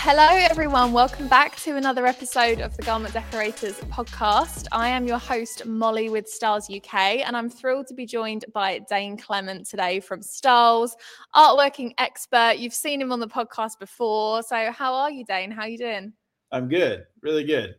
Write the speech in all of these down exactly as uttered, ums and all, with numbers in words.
Hello, everyone. Welcome back to another episode of the Garment Decorators podcast. I am your host, Molly with Styles U K, and I'm thrilled to be joined by Dane Clement today from Styles, artworking expert. You've seen him on the podcast before. So how are you, Dane? How are you doing? I'm good. Really good.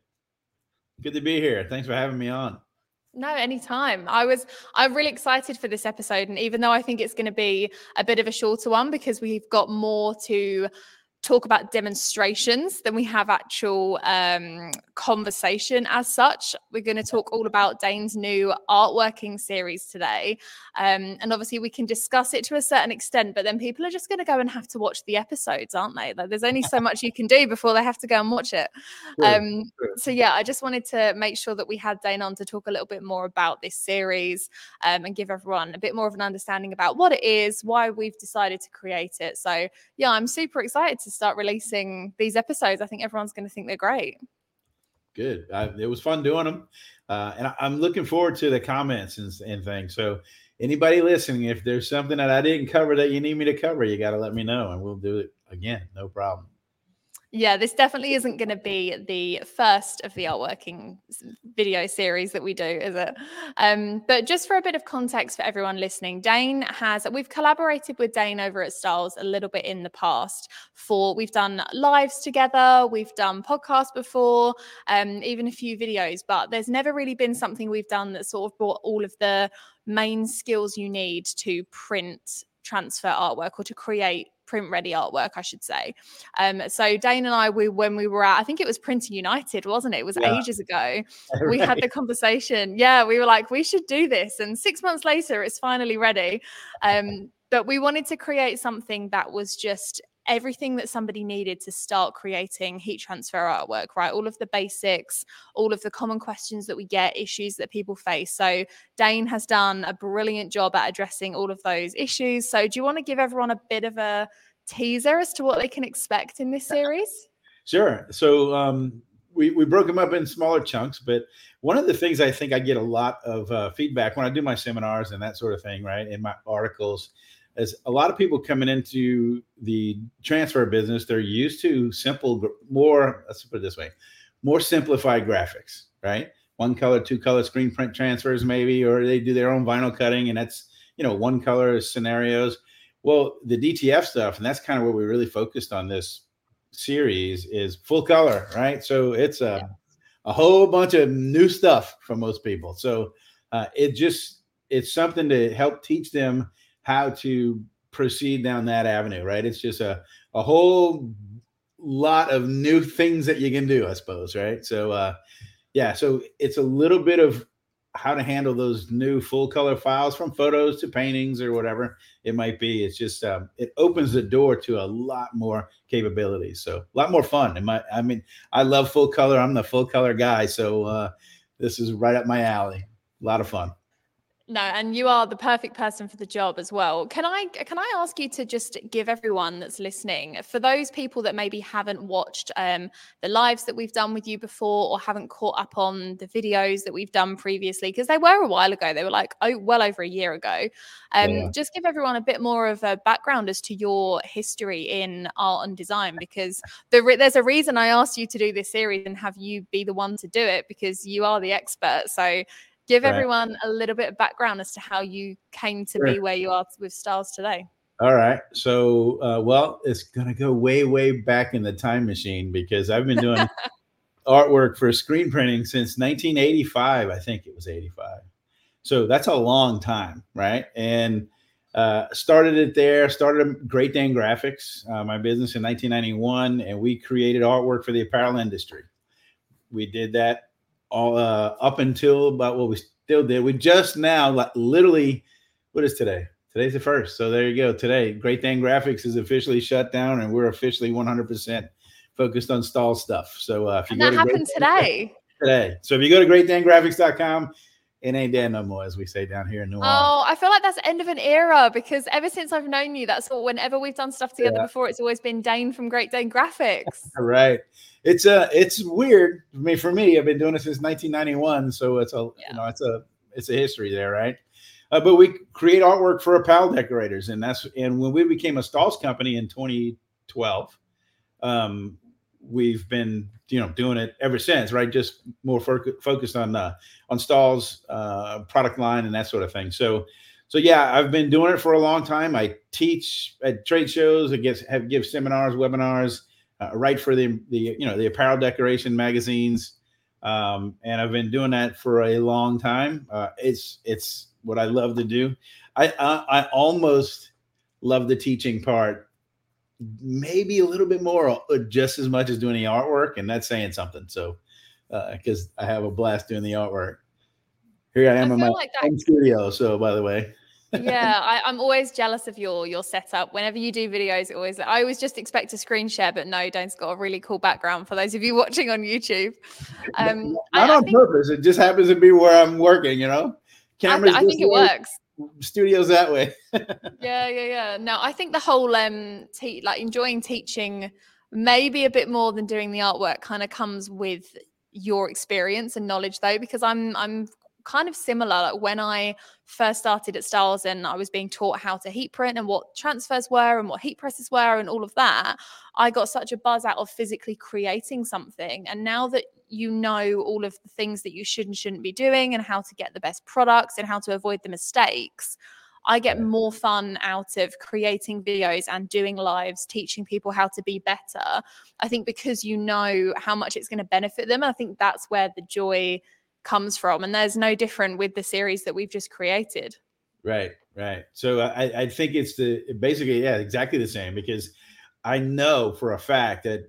Good to be here. Thanks for having me on. No, anytime. I was, I'm really excited for this episode. And even though I think it's going to be a bit of a shorter one because we've got more to talk about demonstrations than we have actual um, conversation as such. We're going to talk all about Dane's new artworking series today. Um, and obviously we can discuss it to a certain extent, but then people are just going to go and have to watch the episodes, aren't they? Like there's only so much you can do before they have to go and watch it. True, um, true. So yeah, I just wanted to make sure that we had Dane on to talk a little bit more about this series um, and give everyone a bit more of an understanding about what it is, why we've decided to create it. So yeah, I'm super excited to start releasing these episodes. I think everyone's going to think they're great. Good. I, it was fun doing them. Uh, and I, I'm looking forward to the comments and, and things. So anybody listening, if there's something that I didn't cover that you need me to cover, you got to let me know and we'll do it again. No problem. Yeah, this definitely isn't going to be the first of the artworking video series that we do, is it? Um, but just for a bit of context for everyone listening, Dane has, we've collaborated with Dane over at Styles a little bit in the past for, we've done lives together, we've done podcasts before, um, even a few videos, but there's never really been something we've done that sort of brought all of the main skills you need to print, transfer artwork or to create print ready artwork, I should say. Um, so Dane and I, we when we were at, I think it was Printing United, wasn't it? It was yeah. ages ago. Right. We had the conversation. Yeah, we were like, we should do this. And six months later, it's finally ready. Um, but we wanted to create something that was just everything that somebody needed to start creating heat transfer artwork, right? All of the basics, all of the common questions that we get, issues that people face. So Dane has done a brilliant job at addressing all of those issues. So do you want to give everyone a bit of a teaser as to what they can expect in this series? Sure. So um, we, we broke them up in smaller chunks, but one of the things I think I get a lot of uh, feedback when I do my seminars and that sort of thing, right, in my articles, is a lot of people coming into the transfer business, they're used to simple, more, let's put it this way, more simplified graphics, right? One color, two color screen print transfers maybe, or they do their own vinyl cutting and that's, you know, one color scenarios. Well, the D T F stuff, and that's kind of what we really focused on this series is full color, right? So it's a, yeah. a whole bunch of new stuff for most people. So uh, it just, it's something to help teach them how to proceed down that avenue, right? It's just a, a whole lot of new things that you can do, I suppose, right? So, uh, yeah, so it's a little bit of how to handle those new full color files from photos to paintings or whatever it might be. It's just, um, it opens the door to a lot more capabilities. So a lot more fun. And my, I mean, I love full color. I'm the full color guy. So uh, this is right up my alley. A lot of fun. No, and you are the perfect person for the job as well. Can I can I ask you to just give everyone that's listening, for those people that maybe haven't watched um, the lives that we've done with you before or haven't caught up on the videos that we've done previously, because they were a while ago, they were like, oh, well over a year ago. Um, yeah. Just give everyone a bit more of a background as to your history in art and design, because the re- there's a reason I asked you to do this series and have you be the one to do it, because you are the expert. So give right. everyone a little bit of background as to how you came to sure. be where you are with Styles today. All right. So, uh, well, it's going to go way, way back in the time machine because I've been doing artwork for screen printing since nineteen eighty-five. I think it was eighty-five. So that's a long time, right? And uh, started it there, started Great Dane Graphics, uh, my business in nineteen ninety-one, and we created artwork for the apparel industry. We did that all uh, up until about what we still did. We just now, like, literally, what is today? Today's the first. So there you go. Today, Great Dane Graphics is officially shut down, and we're officially one hundred percent focused on stall stuff. So uh, if you and go that to happened today. Today. So if you go to great dane graphics dot com, it ain't dead no more, as we say down here in New Orleans. Oh, I feel like that's the end of an era, because ever since I've known you, that's what, whenever we've done stuff together yeah. before, it's always been Dane from Great Dane Graphics. Right. It's uh it's weird. I mean, for me, I've been doing it since nineteen ninety-one, so it's a yeah. you know it's a it's a history there, right? Uh, but we create artwork for apparel decorators, and that's and when we became a Styles company in twenty twelve, um, we've been, you know, doing it ever since, right? Just more fo- focused on uh, on Stahl's uh, product line and that sort of thing. So, so yeah, I've been doing it for a long time. I teach at trade shows. I guess have give seminars, webinars, uh, write for the the you know the apparel decoration magazines, um, and I've been doing that for a long time. Uh, it's it's what I love to do. I I, I almost love the teaching part. Maybe a little bit more, just as much as doing the artwork, and that's saying something. So, because uh, I have a blast doing the artwork. Here I am I in my like home studio. So, by the way, yeah, I, I'm always jealous of your your setup. Whenever you do videos, it always I always just expect a screen share, but no, Dane's got a really cool background. For those of you watching on YouTube, um, not I, on I think, purpose. It just happens to be where I'm working. You know, cameras. I, th- I think it works. Studios that way. yeah, yeah, yeah. No, I think the whole um, te- like enjoying teaching, maybe a bit more than doing the artwork, kind of comes with your experience and knowledge, though, because I'm I'm kind of similar. Like when I first started at Stahls and I was being taught how to heat print and what transfers were and what heat presses were and all of that, I got such a buzz out of physically creating something. And now that you know all of the things that you should and shouldn't be doing and how to get the best products and how to avoid the mistakes, I get more fun out of creating videos and doing lives, teaching people how to be better. I think because you know how much it's going to benefit them. I think that's where the joy comes from. And there's no different with the series that we've just created. Right, right. So I, I think it's the basically, yeah, exactly the same, because I know for a fact that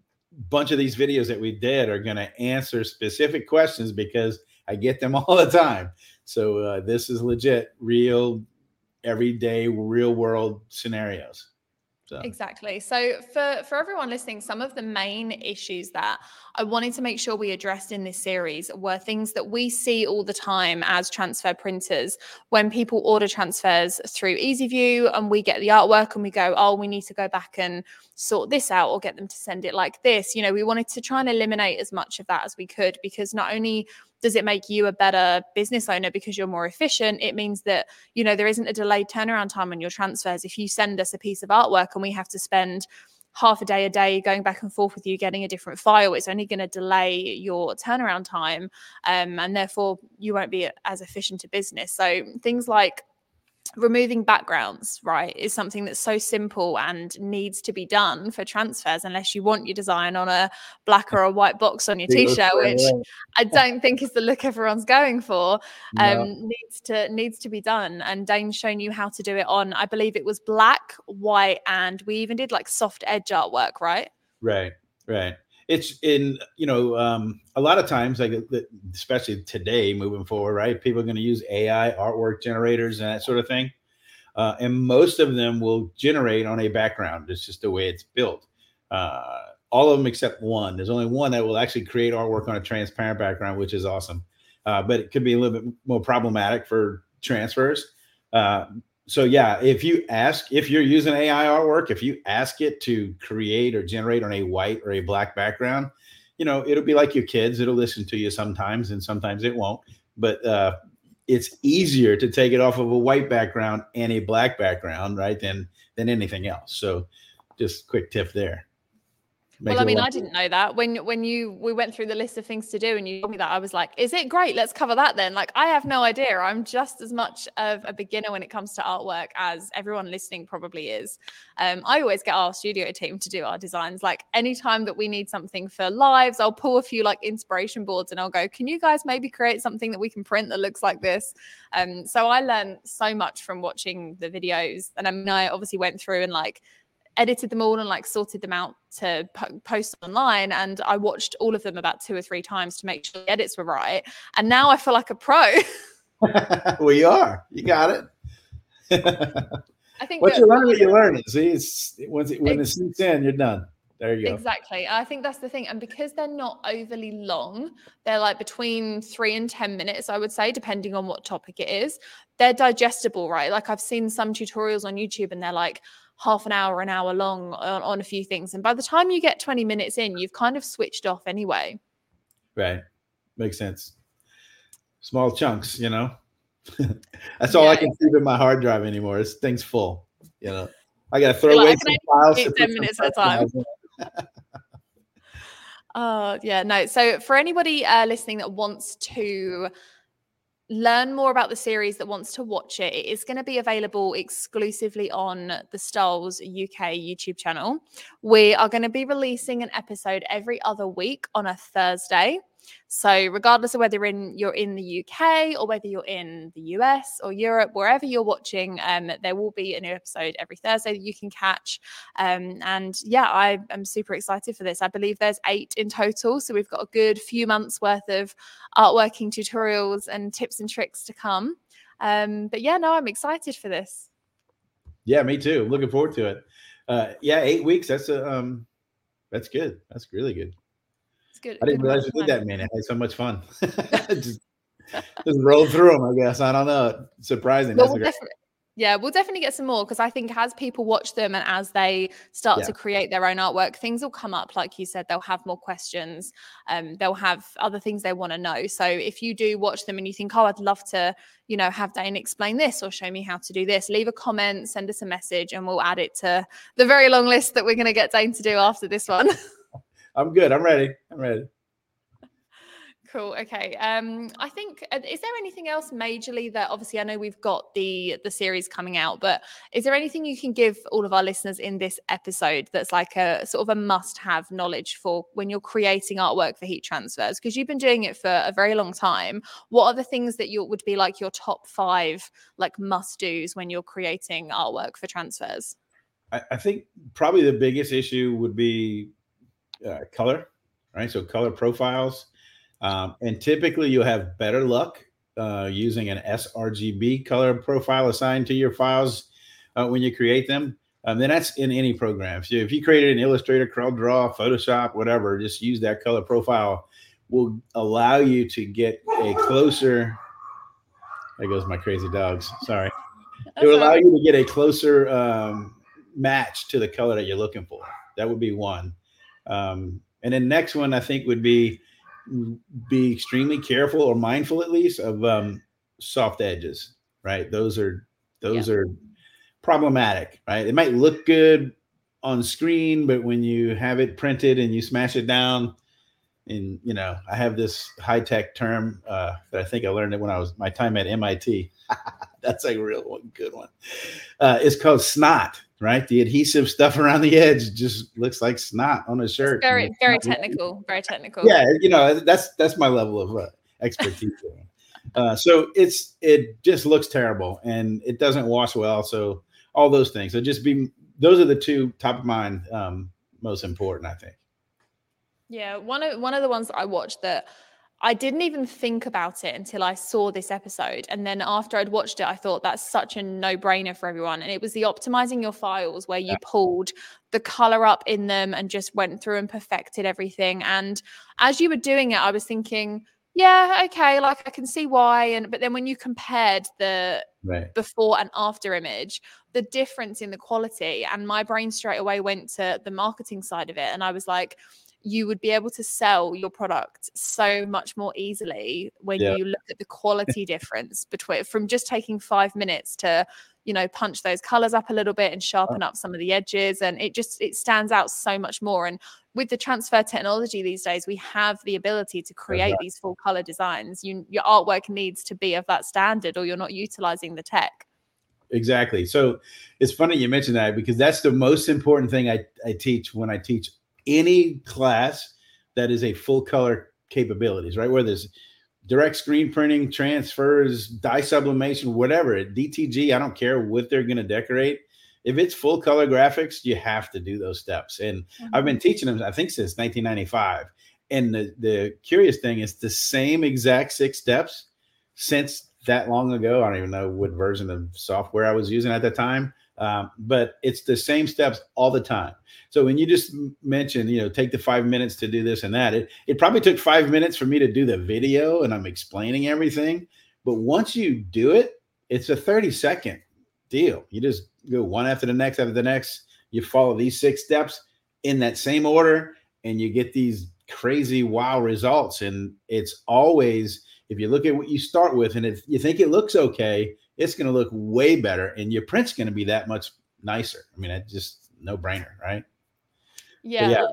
a bunch of these videos that we did are going to answer specific questions because I get them all the time. So uh, this is legit, real, everyday, real world scenarios. So. Exactly. So for, for everyone listening, some of the main issues that I wanted to make sure we addressed in this series were things that we see all the time as transfer printers. When people order transfers through EasyView and we get the artwork and we go, oh, we need to go back and sort this out or get them to send it like this. You know, we wanted to try and eliminate as much of that as we could, because not only does it make you a better business owner because you're more efficient, it means that, you know, there isn't a delayed turnaround time on your transfers. If you send us a piece of artwork and we have to spend half a day a day going back and forth with you getting a different file, it's only going to delay your turnaround time, um, and therefore you won't be as efficient a business. So things like removing backgrounds, right, is something that's so simple and needs to be done for transfers, unless you want your design on a black or a white box on your t-shirt, which I don't think is the look everyone's going for. Um, no. needs to needs to be done. And Dane's shown you how to do it on, I believe it was black, white, and we even did like soft edge artwork, right? Right, right. It's in, you know, um, a lot of times, like especially today moving forward, right? People are going to use A I artwork generators and that sort of thing. Uh, and most of them will generate on a background. It's just the way it's built. Uh, all of them except one. There's only one that will actually create artwork on a transparent background, which is awesome. Uh, but it could be a little bit more problematic for transfers. Uh, So yeah, if you ask, if you're using A I artwork, if you ask it to create or generate on a white or a black background, you know, it'll be like your kids. It'll listen to you sometimes and sometimes it won't. But uh, it's easier to take it off of a white background and a black background, right, than than anything else. So just quick tip there. Make well, I mean, I didn't know that when when you we went through the list of things to do and you told me that, I was like, is it great? Let's cover that then. Like, I have no idea. I'm just as much of a beginner when it comes to artwork as everyone listening probably is. Um, I always get our studio team to do our designs. Like, anytime that we need something for lives, I'll pull a few like inspiration boards and I'll go, can you guys maybe create something that we can print that looks like this? Um, so I learned so much from watching the videos. And I mean, I obviously went through and like edited them all and like sorted them out to po- post online, and I watched all of them about two or three times to make sure the edits were right, and now I feel like a pro. Well, you are, you got it. I think what you learn, what you learn. See, it's once it, when it sinks in, you're done. There you go. Exactly. I think that's the thing. And because they're not overly long, they're like between three and ten minutes, I would say, depending on what topic it is. They're digestible, right? Like, I've seen some tutorials on YouTube and they're like half an hour, an hour long on, on a few things. And by the time you get twenty minutes in, you've kind of switched off anyway. Right. Makes sense. Small chunks, you know. That's all yeah, I can exactly. keep in my hard drive anymore. This thing's full, you know. I got to throw away like, some files. ten minutes at a time. Oh, yeah, no. So for anybody uh, listening that wants to learn more about the series, that wants to watch it, it is going to be available exclusively on the Styles U K YouTube channel. We are going to be releasing an episode every other week on a Thursday. So regardless of whether you're in, you're in the U K or whether you're in the U S or Europe, wherever you're watching, um, there will be a new episode every Thursday that you can catch. Um, and yeah, I am super excited for this. I believe there's eight in total. So we've got a good few months worth of artworking tutorials and tips and tricks to come. Um, but yeah, no, I'm excited for this. Yeah, me too. Looking forward to it. Uh, yeah, eight weeks. That's a, um, that's good. That's really good. It's good. I didn't good realize you did that, man. I had so much fun. just, just rolled through them, I guess. I don't know. It's surprising. Well, That's we'll great. definitely, yeah, we'll definitely get some more, because I think as people watch them and as they start Yeah. to create their own artwork, things will come up. Like you said, they'll have more questions. Um, they'll have other things they want to know. So if you do watch them and you think, oh, I'd love to, you know, have Dane explain this or show me how to do this, leave a comment, send us a message, and we'll add it to the very long list that we're going to get Dane to do after this one. I'm good. I'm ready. I'm ready. Cool. Okay. Um, I think, uh, is there anything else majorly that, obviously I know we've got the the series coming out, but is there anything you can give all of our listeners in this episode that's like a sort of a must-have knowledge for when you're creating artwork for heat transfers? Because you've been doing it for a very long time. What are the things that you would be like your top five like must-dos when you're creating artwork for transfers? I, I think probably the biggest issue would be uh, color, right? So color profiles. Um, and typically you'll have better luck uh, using an sRGB color profile assigned to your files uh, when you create them. Um, then that's in any program. So if you created an Illustrator, CorelDRAW, Photoshop, whatever, just use that color profile. Will allow you to get a closer, there goes my crazy dogs, sorry. It will allow you to get a closer um, match to the color that you're looking for. That would be one. Um, and then next one I think would be, be extremely careful or mindful at least of um, soft edges, right? Those are, those yeah. are problematic, right? It might look good on screen, but when you have it printed and you smash it down, and, you know, I have this high-tech term uh, that I think I learned it when I was my time at M I T. That's a real one, good one. Uh, it's called snot, right? The adhesive stuff around the edge just looks like snot on a shirt. It's very, very technical, very technical. Yeah, you know, that's that's my level of uh, expertise. uh, so it's it just looks terrible and it doesn't wash well. So all those things. So just be those are the two top of mind, um, most important, I think. Yeah, one of one of the ones that I watched that I didn't even think about it until I saw this episode. And then after I'd watched it, I thought that's such a no-brainer for everyone. And it was the optimizing your files, where you yeah. pulled the color up in them and just went through and perfected everything. And as you were doing it, I was thinking, yeah, okay, like I can see why. And but then when you compared the right. before and after image, the difference in the quality, and my brain straight away went to the marketing side of it. And I was like, you would be able to sell your product so much more easily when yeah. you look at the quality difference between from just taking five minutes to, you know, punch those colors up a little bit and sharpen up some of the edges. And it just, it stands out so much more. And with the transfer technology these days, we have the ability to create exactly. these full color designs. You, your artwork needs to be of that standard, or you're not utilizing the tech. Exactly. So it's funny you mentioned that, because that's the most important thing I, I teach when I teach any class that is a full color capabilities, right? Whether it's direct screen printing, transfers, dye sublimation, whatever, D T G, I don't care what they're going to decorate. If it's full color graphics, you have to do those steps. And mm-hmm. I've been teaching them, I think, since nineteen ninety-five. And the, the curious thing is the same exact six steps since that long ago. I don't even know what version of software I was using at the time. Um, but it's the same steps all the time. So when you just mentioned, you know, take the five minutes to do this and that, it, it probably took five minutes for me to do the video and I'm explaining everything. But once you do it, it's a thirty second deal. You just go one after the next, after the next, you follow these six steps in that same order and you get these crazy wow results. And it's always, if you look at what you start with and if you think it looks okay, it's going to look way better and your print's going to be that much nicer. I mean, it's just no brainer, right? Yeah. yeah. I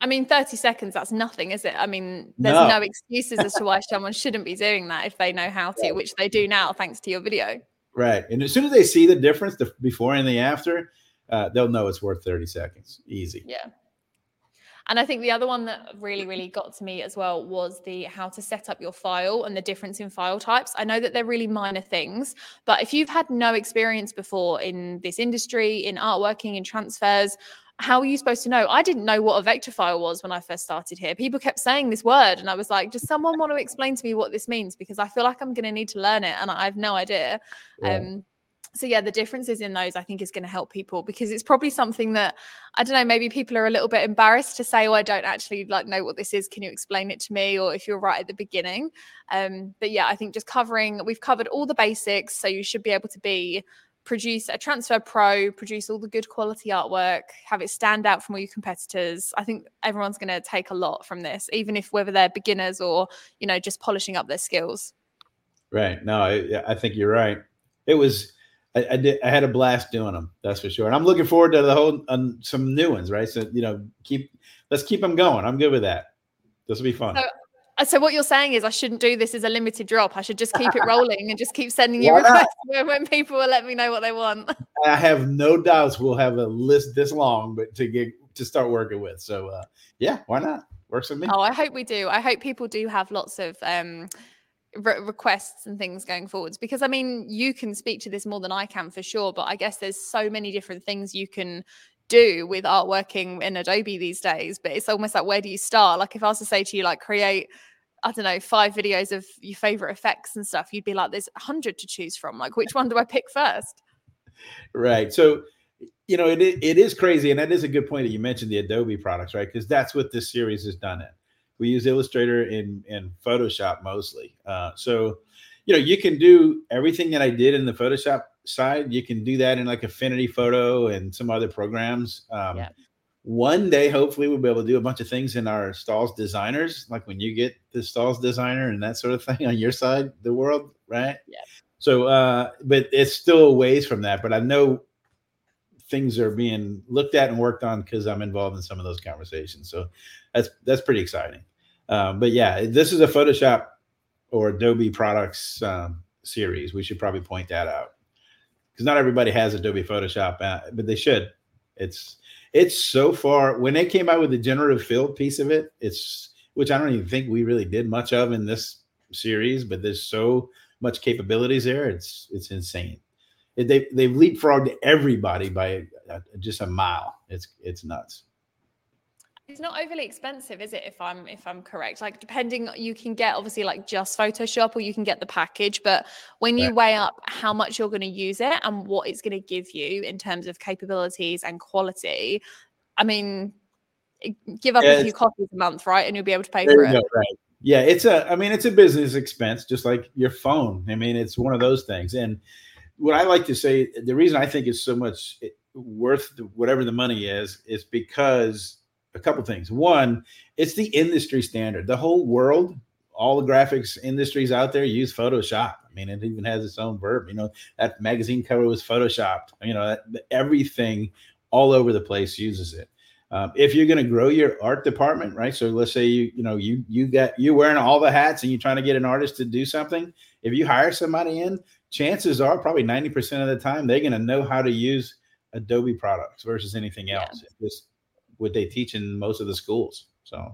mean, thirty seconds, that's nothing, is it? I mean, there's No. no excuses as to why someone shouldn't be doing that if they know how to, Right. which they do now, thanks to your video. Right. And as soon as they see the difference, the before and the after, uh, they'll know it's worth thirty seconds. Easy. Yeah. And I think the other one that really, really got to me as well was the how to set up your file and the difference in file types. I know that they're really minor things, but if you've had no experience before in this industry, in artworking, in transfers, how are you supposed to know? I didn't know what a vector file was when I first started here. People kept saying this word, and I was like, does someone want to explain to me what this means? Because I feel like I'm going to need to learn it, and I have no idea. Yeah. Um, so yeah, the differences in those I think is going to help people, because it's probably something that, I don't know, maybe people are a little bit embarrassed to say, oh, I don't actually like know what this is. Can you explain it to me? Or if you're right at the beginning. Um, but yeah, I think just covering, we've covered all the basics. So you should be able to be produce a transfer pro, produce all the good quality artwork, have it stand out from all your competitors. I think everyone's going to take a lot from this, even if whether they're beginners or, you know, just polishing up their skills. Right. No, I, I think you're right. It was, I, I did, I had a blast doing them. That's for sure. And I'm looking forward to the whole, um, some new ones, right? So, you know, keep, let's keep them going. I'm good with that. This will be fun. So, So what you're saying is I shouldn't do this as a limited drop. I should just keep it rolling and just keep sending you Why not? requests when, when people will let me know what they want. I have no doubts we'll have a list this long, but to get to start working with. So uh, yeah, why not? Works with me. Oh, I hope we do. I hope people do have lots of um, re- requests and things going forwards, because I mean, you can speak to this more than I can for sure, but I guess there's so many different things you can do with artworking in Adobe these days. But it's almost like, where do you start? Like if I was to say to you, like, create, I don't know, five videos of your favorite effects and stuff, you'd be like, there's a hundred to choose from. Like, which one do I pick first? Right. So, you know, it, it is crazy. And that is a good point that you mentioned the Adobe products, right? Because that's what this series is done in. We use Illustrator and, and Photoshop mostly. Uh, so, you know, you can do everything that I did in the Photoshop side. You can do that in like Affinity Photo and some other programs. Um, Yeah. One day, hopefully, we'll be able to do a bunch of things in our Stalls designers, like when you get the Stalls designer and that sort of thing on your side of the world, right? Yeah. So, uh, but it's still a ways from that. But I know things are being looked at and worked on because I'm involved in some of those conversations. So that's that's pretty exciting. Um, but yeah, this is a Photoshop or Adobe products um, series. We should probably point that out because not everybody has Adobe Photoshop, uh, but they should. It's It's so far, when they came out with the generative fill piece of it, it's, which I don't even think we really did much of in this series, but there's so much capabilities there. It's, it's insane. It, they, they've leapfrogged everybody by uh, just a mile. It's, it's nuts. It's not overly expensive, is it? If I'm if I'm correct, like depending, you can get obviously like just Photoshop or you can get the package. But when you Right. weigh up how much you're going to use it and what it's going to give you in terms of capabilities and quality, I mean, give up Yeah, a few it's- copies a month, right? And you'll be able to pay There for you it. go, right. Yeah, it's a, I mean, it's a business expense, just like your phone. I mean, it's one of those things. And what I like to say, the reason I think it's so much worth whatever the money is, is because a couple things. One, it's the industry standard. The whole world, all the graphics industries out there use Photoshop. I mean, it even has its own verb. You know, that magazine cover was Photoshopped. You know, that, everything all over the place uses it. Um, if you're going to grow your art department, right? So let's say you, you know, you you got you wearing all the hats and you're trying to get an artist to do something. If you hire somebody in, chances are probably ninety percent of the time they're going to know how to use Adobe products versus anything else. Yeah. It's just what they teach in most of the schools. So,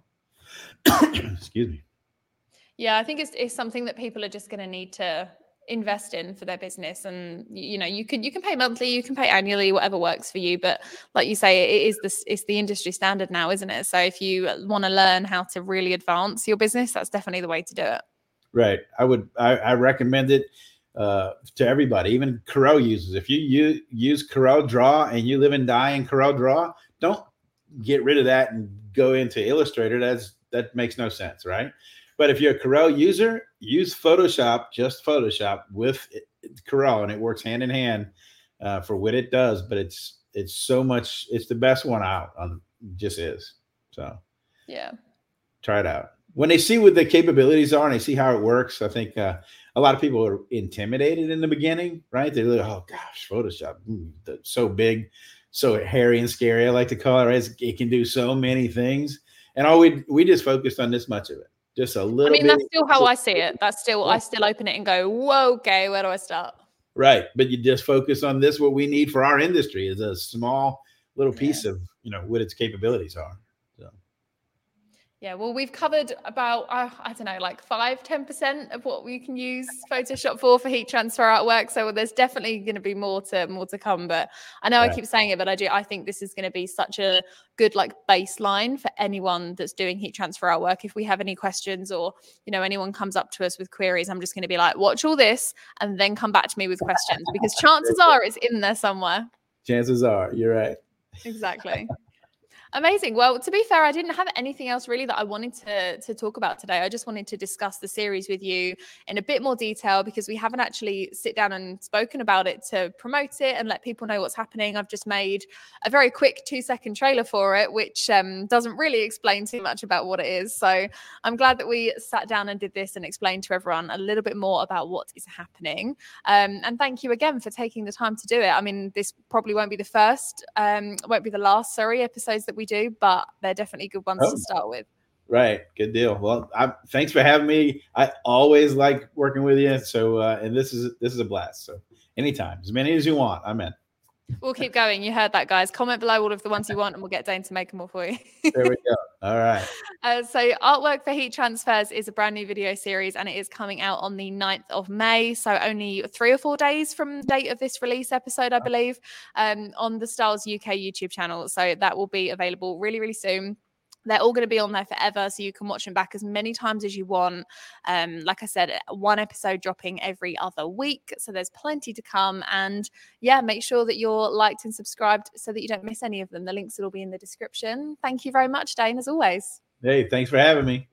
excuse me. Yeah, I think it's it's something that people are just going to need to invest in for their business. And you know, you can you can pay monthly, you can pay annually, whatever works for you. But like you say, it is this it's the industry standard now, isn't it? So if you want to learn how to really advance your business, that's definitely the way to do it. Right. I would. I, I recommend it uh, to everybody. Even Corel users. If you use, use Corel Draw and you live and die in Corel Draw, don't get rid of that and go into Illustrator. That's that makes no sense, right? But if you're a Corel user, use Photoshop, just Photoshop with Corel, and it works hand in hand uh, for what it does. But it's it's so much. It's the best one out. On just is. So yeah, try it out. When they see what the capabilities are and they see how it works, I think uh, a lot of people are intimidated in the beginning, right? They're like, oh gosh, Photoshop, ooh, that's so big, so hairy and scary. I like to call it, right? It's, it can do so many things. And all we we just focused on this much of it, just a little. I mean, bit. That's still how I see it. That's still yeah. I still open it and go, whoa, okay, where do I start? Right, but you just focus on this. What we need for our industry is a small little piece yeah. of you know what its capabilities are. So. Yeah, well, we've covered about, uh, I don't know, like five, ten percent of what we can use Photoshop for, for heat transfer artwork. So there's definitely going to be more to more to come. But I know right. I keep saying it, but I do. I think this is going to be such a good like baseline for anyone that's doing heat transfer artwork. If we have any questions or, you know, anyone comes up to us with queries, I'm just going to be like, watch all this and then come back to me with questions because chances are it's in there somewhere. Chances are, you're right. Exactly. Amazing. Well, to be fair, I didn't have anything else really that I wanted to, to talk about today. I just wanted to discuss the series with you in a bit more detail because we haven't actually sit down and spoken about it to promote it and let people know what's happening. I've just made a very quick two second trailer for it, which um, doesn't really explain too much about what it is. So I'm glad that we sat down and did this and explained to everyone a little bit more about what is happening. Um, and thank you again for taking the time to do it. I mean, this probably won't be the first, um, won't be the last, sorry, episodes that we do, but they're definitely good ones oh, to start with. Right. Good deal. Well, I, thanks for having me. I always like working with you. So, uh, and this is, this is a blast. So anytime, as many as you want, I'm in. We'll keep going. You heard that, guys. Comment below all of the ones you want and we'll get Dane to make them all for you. There we go. All right. Uh, so Artwork for Heat Transfers is a brand new video series and it is coming out on the ninth of May. So only three or four days from the date of this release episode, I believe, um, on the Styles U K YouTube channel. So that will be available really, really soon. They're all going to be on there forever, so you can watch them back as many times as you want. Um, like I said, one episode dropping every other week, so there's plenty to come. And yeah, make sure that you're liked and subscribed so that you don't miss any of them. The links will all be in the description. Thank you very much, Dane, as always. Hey, thanks for having me.